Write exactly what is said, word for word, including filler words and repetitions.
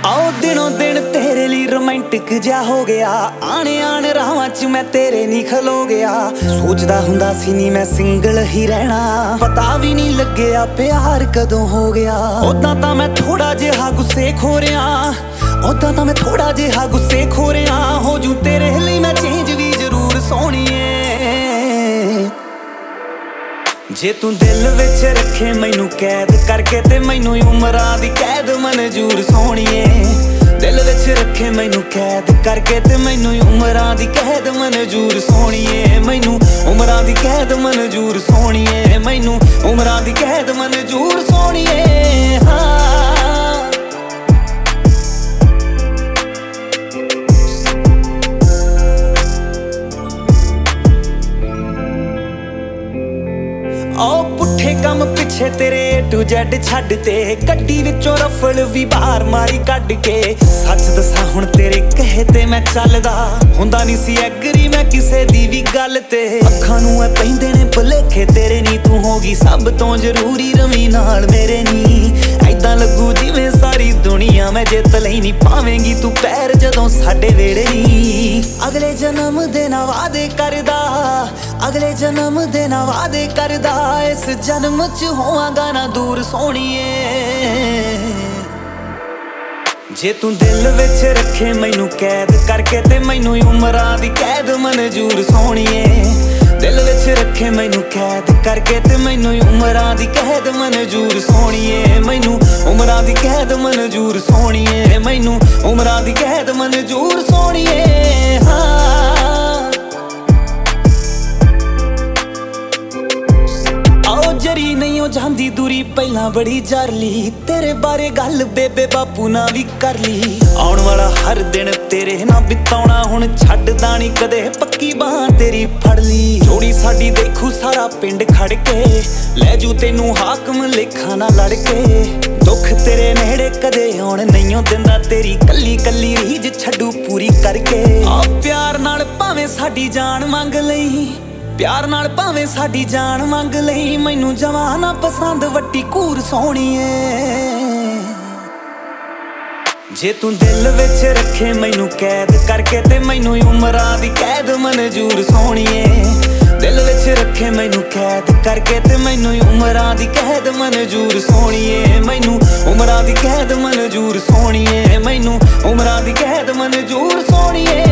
आओ दिनों दिन तेरे लिए रोमांटिक जा हो गया। आने आने राहां च मैं तेरे नी खलो गया। सोचदा हुंदा सी नी मैं सिंगल ही रहना, पता भी नहीं लग्या प्यार कदों हो गया। ओदां तां मैं थोड़ा जिहा गुस्से खो रिया, ओदां तां मैं थोड़ा जिहा गुस्से खो रिया। हो जू तेरे लिए मैं चेंज भी जरूर सोहणीए, जे तू दिल विच रखे मैनू कैद करके ते मैनू उमरां दी कैद मंजूर सोहणीए। दिल विच रखे मैनू कैद करके ते मैनू उमरां दी कैद मंजूर सोहणीए। मैनू उमरां दी कैद मंजूर सोहणीए, मैनू उमरां दी कैद मंजूर सोहणीए। हाँ आओ पुट्ठे कम पिछे तेरे ए टू जैड छड्ड ते, गड्डी विचों रफल भी बाहर मारी कड्ड के। सच दसां हुण तेरे कहे ते मैं चलदा, हुंदा नहीं सी एग्री मैं किसे दी भी गल ते। अखां नूं ऐ पैंदे ने भुलेखे तेरे नी, तू होगी सब तो जरूरी रवी नाल मेरे नी। ऐदां लगू जिवें सारी दुनिया मैं जित लई नी, पावेंगी तू पैर जदों साडे वेड़े नी। अगले जन्म दे ना वादे करदा, अगले जन्म दे ना वादे करदा, इस जन्म च होवांगा ना दूर सोहणीए। जे तू दिल विच रखे मैनू कैद करके ते मैनू उमरां दी कैद मंजूर सोहणीए। दिल विच रखे मैनू कैद करके ते मैनू उमरां दी कैद मंजूर सोहणीए। मैनू उमरां दी कैद मंजूर सोहणीए, मैनू उमरां दी कैद मंजूर सोहणीए। हाँ जरी नहीं हो जांदी दूरी पहला बड़ी जारली, तेरे बारे गल बेबे बापू ना भी कर ली। आउण वाला हर दिन तेरे ना बिताउणा, हुण छड्डदा नहीं कदे पक्की बांह तेरी फड़ ली। जोड़ी साडी देखू सारा पिंड खड़ के, लै जू तेनू हाकम लेखा ना लड़ के। दुख तेरे नेड़े कदे आउण नहीं हो दिंदा, तेरी कल्ली कल्ली रीझ छड्डू पूरी करके। आ प्यार नाल भावें साडी जान मंग लई, प्यार नाल भावें साडी जान मंग लई। मैनू जवाना पसंद वट्टी घूर सोहणीए। जे तू दिल विच रखे मैनू कैद करके ते मैनू उमरां दी कैद मंजूर सोहणीए। दिल विच रखे मैनू कैद करके ते मैनू उमरां दी कैद मंजूर सोहणीए। मैनू उमरां दी कैद मंजूर सोहणीए, मैनू उमरां दी कैद मंजूर सोहणीए।